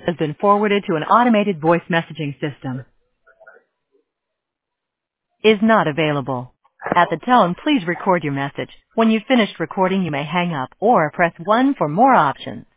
has been forwarded to an automated voice messaging system. Is not available. At the tone, please record your message. When you've finished recording, you may hang up or press 1 for more options.